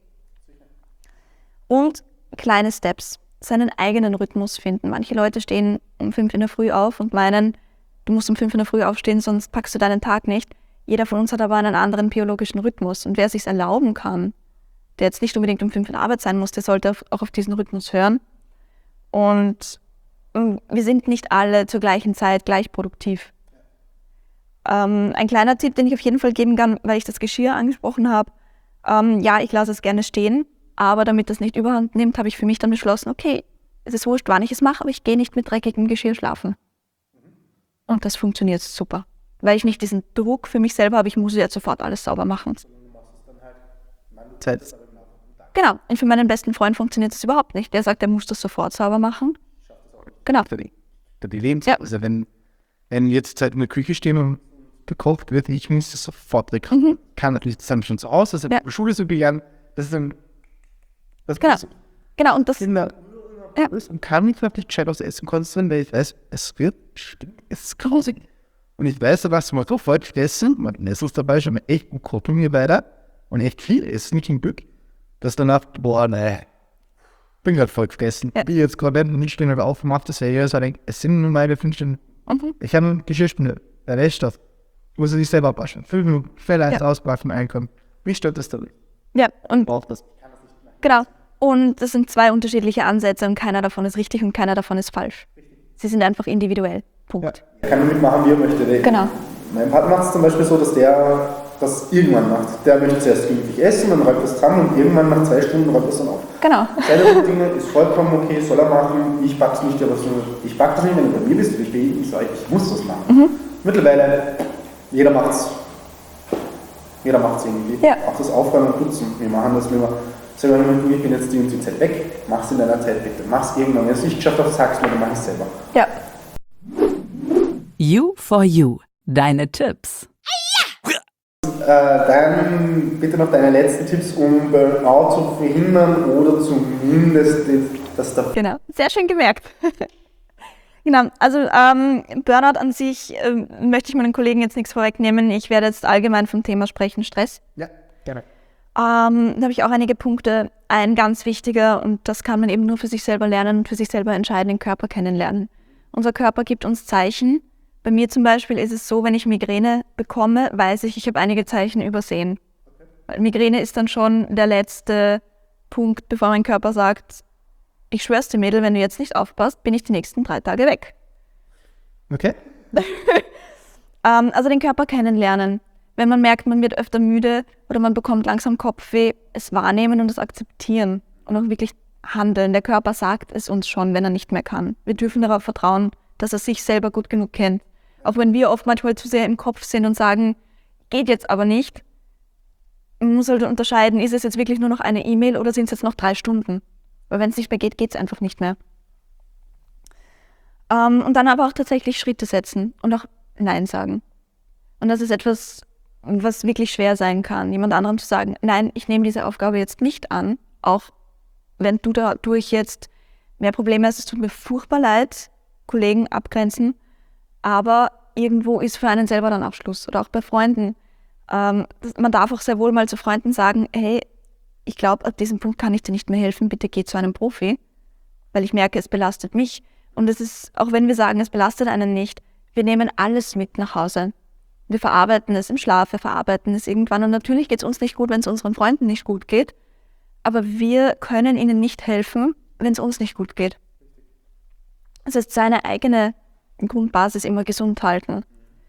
Und kleine Steps, seinen eigenen Rhythmus finden. Manche Leute stehen um 5 in der Früh auf und meinen, du musst um 5 in der Früh aufstehen, sonst packst du deinen Tag nicht. Jeder von uns hat aber einen anderen biologischen Rhythmus. Und wer es sich erlauben kann, der jetzt nicht unbedingt um 5 in der Arbeit sein muss, der sollte auch auf diesen Rhythmus hören. Und wir sind nicht alle zur gleichen Zeit gleich produktiv. Ein kleiner Tipp, den ich auf jeden Fall geben kann, weil ich das Geschirr angesprochen habe. Ja, ich lasse es gerne stehen, aber damit das nicht überhand nimmt, habe ich für mich dann beschlossen, okay, es ist wurscht, wann ich es mache, aber ich gehe nicht mit dreckigem Geschirr schlafen. Und das funktioniert super, weil ich nicht diesen Druck für mich selber habe, ich muss jetzt sofort alles sauber machen. Zeit. Genau, und für meinen besten Freund funktioniert das überhaupt nicht. Der sagt, er muss das sofort sauber machen. Genau. Die Lebensweise. Also wenn jetzt Zeit in der Küche stehen und gekocht wird, ich muss das sofort weg. Kann natürlich das dann schon zu Hause, das ist in der Schule so gelernt. Das ist dann. Das Genau, und das. Kinder und kann nicht wirklich gescheit aufs Essen konzentrieren, weil ich weiß, es wird stinken, es ist grausig. Und ich weiß, was man so falsch essen, man isst es dabei schon mal echt gut kochen wir weiter und echt viel essen, nicht im Glück, dass danach, boah, nee, bin gerade voll gefressen. Ja. Bin jetzt gerade nicht stehen auf, mach das seriös, ich denke, es sind nur meine 5 Stunden. Ich habe eine Geschirrspüler, der Reststoff. Muss er sich selber waschen. 5 Minuten, vielleicht auswaschen, einkommen. Wie stört das denn? Ja, und Braucht das? genau. Und das sind 2 unterschiedliche Ansätze und keiner davon ist richtig und keiner davon ist falsch. Sie sind einfach individuell. Punkt. Er kann damit machen, wie er möchte. Genau. Mein Partner macht es zum Beispiel so, dass der das irgendwann macht. Der möchte zuerst gemütlich essen, dann räumt das dran und irgendwann nach 2 Stunden räumt das dann auf. Genau. Seine Dinge ist vollkommen okay, soll er machen. Ich pack's nicht, aber so, ich pack das nicht, wenn du bei mir bist, ich sage, ich muss das machen. Mittlerweile, jeder macht's irgendwie. Ja. Auch das Aufräumen und Putzen. Wir machen das, wenn wir sagen, ich bin jetzt die und die Zeit weg, mach's in deiner Zeit bitte. Mach's irgendwann. Wenn du es nicht geschafft hast, sag's mir, dann mach ich's selber. Ja. You for You. Deine Tipps. Dann bitte noch deine letzten Tipps, um Burnout zu verhindern oder zumindest, dass der Genau, sehr schön gemerkt. Genau, also Burnout an sich möchte ich meinen Kollegen jetzt nichts vorwegnehmen. Ich werde jetzt allgemein vom Thema sprechen, Stress. Ja, gerne. Da habe ich auch einige Punkte. Ein ganz wichtiger, und das kann man eben nur für sich selber lernen und für sich selber entscheiden, den Körper kennenlernen. Unser Körper gibt uns Zeichen. Bei mir zum Beispiel ist es so, wenn ich Migräne bekomme, weiß ich habe einige Zeichen übersehen. Weil Migräne ist dann schon der letzte Punkt, bevor mein Körper sagt, ich schwör's dir, Mädel, wenn du jetzt nicht aufpasst, bin ich die nächsten 3 Tage weg. Okay. Also den Körper kennenlernen. Wenn man merkt, man wird öfter müde oder man bekommt langsam Kopfweh, es wahrnehmen und es akzeptieren und auch wirklich handeln. Der Körper sagt es uns schon, wenn er nicht mehr kann. Wir dürfen darauf vertrauen, dass er sich selber gut genug kennt. Auch wenn wir oft manchmal zu sehr im Kopf sind und sagen, geht jetzt aber nicht. Man muss halt unterscheiden, ist es jetzt wirklich nur noch eine E-Mail oder sind es jetzt noch 3 Stunden? Weil wenn es nicht mehr geht, geht es einfach nicht mehr. Und dann aber auch tatsächlich Schritte setzen und auch Nein sagen. Und das ist etwas, was wirklich schwer sein kann, jemand anderem zu sagen, nein, ich nehme diese Aufgabe jetzt nicht an, auch wenn du dadurch jetzt mehr Probleme hast, es tut mir furchtbar leid, Kollegen abgrenzen, aber irgendwo ist für einen selber dann Abschluss oder auch bei Freunden. Man darf auch sehr wohl mal zu Freunden sagen, hey, ich glaube, ab diesem Punkt kann ich dir nicht mehr helfen, bitte geh zu einem Profi, weil ich merke, es belastet mich. Und es ist, auch wenn wir sagen, es belastet einen nicht, wir nehmen alles mit nach Hause. Wir verarbeiten es im Schlaf, wir verarbeiten es irgendwann und natürlich geht es uns nicht gut, wenn es unseren Freunden nicht gut geht, aber wir können ihnen nicht helfen, wenn es uns nicht gut geht. Das heißt, seine eigene Grundbasis immer gesund halten.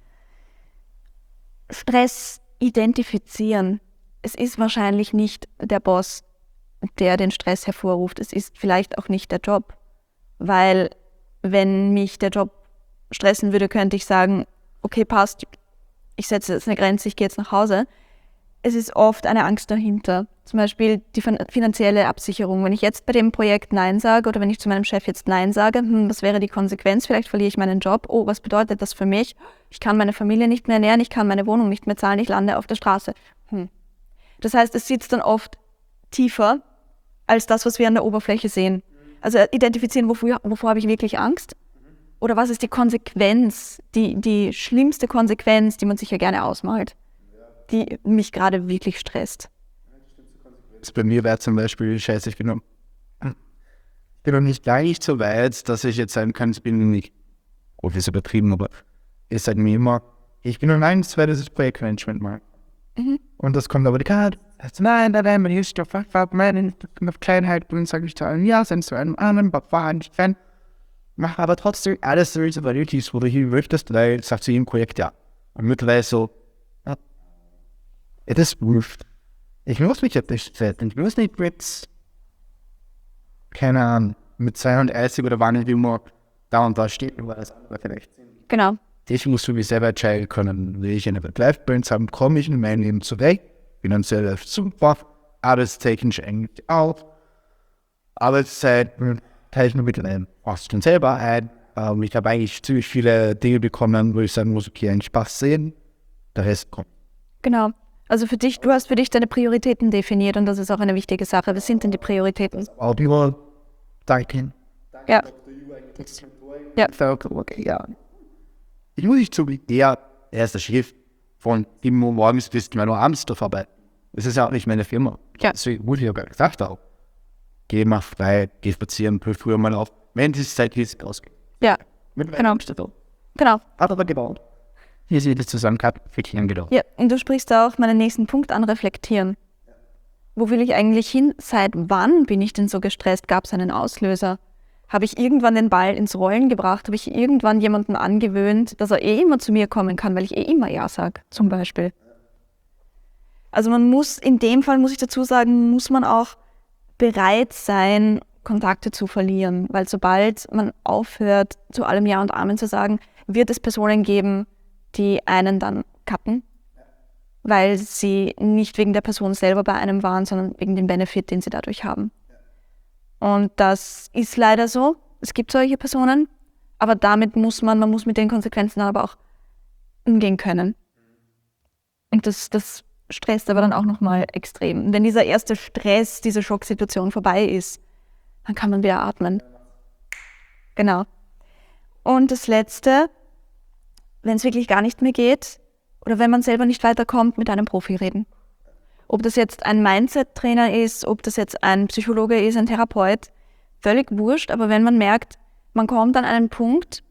Stress identifizieren. Es ist wahrscheinlich nicht der Boss, der den Stress hervorruft. Es ist vielleicht auch nicht der Job, weil wenn mich der Job stressen würde, könnte ich sagen, okay, passt, ich setze jetzt eine Grenze, ich gehe jetzt nach Hause. Es ist oft eine Angst dahinter. Zum Beispiel die finanzielle Absicherung. Wenn ich jetzt bei dem Projekt Nein sage oder wenn ich zu meinem Chef jetzt Nein sage, was wäre die Konsequenz? Vielleicht verliere ich meinen Job. Oh, was bedeutet das für mich? Ich kann meine Familie nicht mehr ernähren, ich kann meine Wohnung nicht mehr zahlen, ich lande auf der Straße. Das heißt, es sitzt dann oft tiefer als das, was wir an der Oberfläche sehen. Also identifizieren, wovor habe ich wirklich Angst? Oder was ist die Konsequenz, die schlimmste Konsequenz, die man sich ja gerne ausmalt, die mich gerade wirklich stresst? Bei mir wäre zum Beispiel, scheiße, ich bin noch nicht gar nicht so weit, dass ich jetzt sagen kann, ich bin nicht, das ist übertrieben, aber ist halt mir immer, ich bin noch ein zweites Projektmanagement mal. Und das kommt aber die Karte, nein, man ist doch auf Kleinheit und sage ich dann, ja, sind zu einem anderen, war nicht Fan. Mach aber trotzdem alles so, wo du hin möchtest, weil sagt zu jedem Projekt ja. Und mittlerweile so, ja, es ist wurscht. Ich muss mich jetzt nicht setzen. Ich muss nicht mit, keine Ahnung, mit 32 oder wann ich immer da und da steht, über das andere vielleicht. Genau. Ich muss für mich selber entscheiden können, will ich eine Work-Life-Balance haben, komme ich in meinem Leben zurecht, finanziell super, arbeitstechnisch eigentlich auch, Arbeitszeit, teile ich nur mit einem Osten selber ein. Ich habe eigentlich ziemlich viele Dinge bekommen, wo ich sagen muss, okay, einen Spaß sehen, der Rest kommt. Genau. Also du hast für dich deine Prioritäten definiert und das ist auch eine wichtige Sache. Was sind denn die Prioritäten? Audio, danke. Ja. Ja. Okay, ja. Ich muss nicht zugeben, er ist der Chef von 7 Uhr morgens bis 9 Uhr abends da vorbei. Das ist ja auch nicht meine Firma. Ja. Deswegen wurde ich ja gar nicht gesagt auch. Geh mal frei, geh spazieren, prüf früher mal auf. Wenn die Zeit ist, ausgeht. Ja, Genau. genau. Hat aber gebaut. Hier sieht es zusammen gehabt, wirklich angedacht. Ja, und du sprichst auch meinen nächsten Punkt an, reflektieren. Wo will ich eigentlich hin? Seit wann bin ich denn so gestresst? Gab es einen Auslöser? Habe ich irgendwann den Ball ins Rollen gebracht? Habe ich irgendwann jemanden angewöhnt, dass er immer zu mir kommen kann, weil ich immer Ja sage, zum Beispiel? Also man muss, in dem Fall muss ich dazu sagen, muss man auch bereit sein, Kontakte zu verlieren. Weil sobald man aufhört, zu allem Ja und Amen zu sagen, wird es Personen geben, die einen dann cutten, weil sie nicht wegen der Person selber bei einem waren, sondern wegen dem Benefit, den sie dadurch haben. Und das ist leider so. Es gibt solche Personen, aber damit muss man muss mit den Konsequenzen dann aber auch umgehen können. Und das stresst aber dann auch nochmal extrem. Und wenn dieser erste Stress, diese Schocksituation vorbei ist, dann kann man wieder atmen. Genau. Und das Letzte, wenn es wirklich gar nicht mehr geht oder wenn man selber nicht weiterkommt, mit einem Profi reden. Ob das jetzt ein Mindset-Trainer ist, ob das jetzt ein Psychologe ist, ein Therapeut, völlig wurscht. Aber wenn man merkt, man kommt an einen Punkt,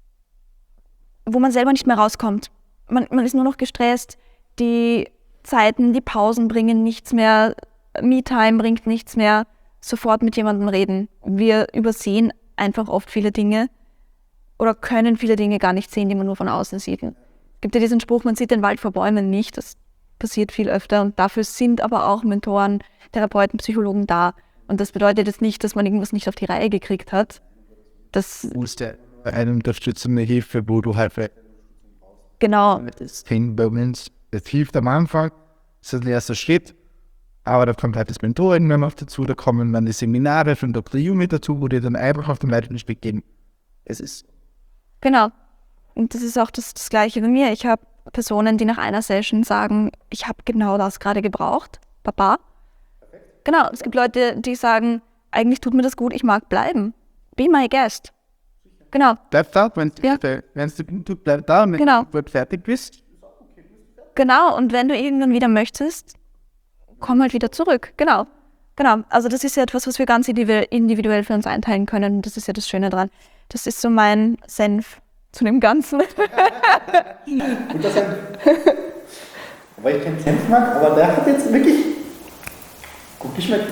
wo man selber nicht mehr rauskommt. Man ist nur noch gestresst, die Zeiten, die Pausen bringen nichts mehr, Me-Time bringt nichts mehr, sofort mit jemandem reden. Wir übersehen einfach oft viele Dinge oder können viele Dinge gar nicht sehen, die man nur von außen sieht. Es gibt ja diesen Spruch, man sieht den Wald vor Bäumen nicht. Das passiert viel öfter und dafür sind aber auch Mentoren, Therapeuten, Psychologen da. Und das bedeutet jetzt nicht, dass man irgendwas nicht auf die Reihe gekriegt hat. Das musste eine unterstützende Hilfe, wo du halt genau. das Thing bei uns, das hilft am Anfang, das ist der erste Schritt, aber da kommt halt das Mentoring noch dazu, da kommen dann die Seminare von Dr. Yu mit dazu, wo die dann einfach auf den weiteren Schritt gehen. Es ist Genau. Und das ist auch das Gleiche bei mir. Ich habe Personen, die nach einer Session sagen, ich habe genau das gerade gebraucht, Papa. Genau, es gibt Leute, die sagen, eigentlich tut mir das gut, ich mag bleiben. Be my guest. Genau. bleib da, wenn du bleib da, wenn Genau. du fertig bist. Genau, und wenn du irgendwann wieder möchtest, komm halt wieder zurück. Genau. Genau. Also das ist ja etwas, was wir ganz individuell für uns einteilen können. Und das ist ja das Schöne dran. Das ist so mein Senf zu dem Ganzen. Guter Senf. Weil ich keinen Senf mag, aber der hat jetzt wirklich gut geschmeckt.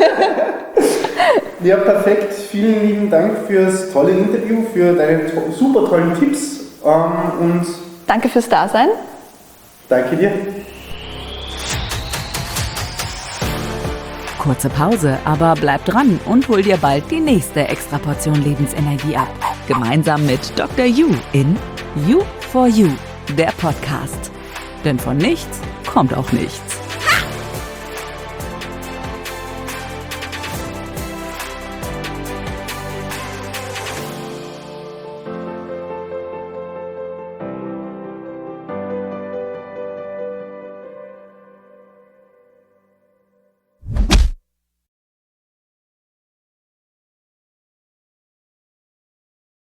Ja, perfekt. Vielen lieben Dank fürs tolle Interview, für deine super tollen Tipps und Danke fürs Dasein. danke dir. Kurze Pause, aber bleib dran und hol dir bald die nächste Extraportion Lebensenergie ab. Gemeinsam mit Dr. Yu in You for You, der Podcast. Denn von nichts kommt auch nichts.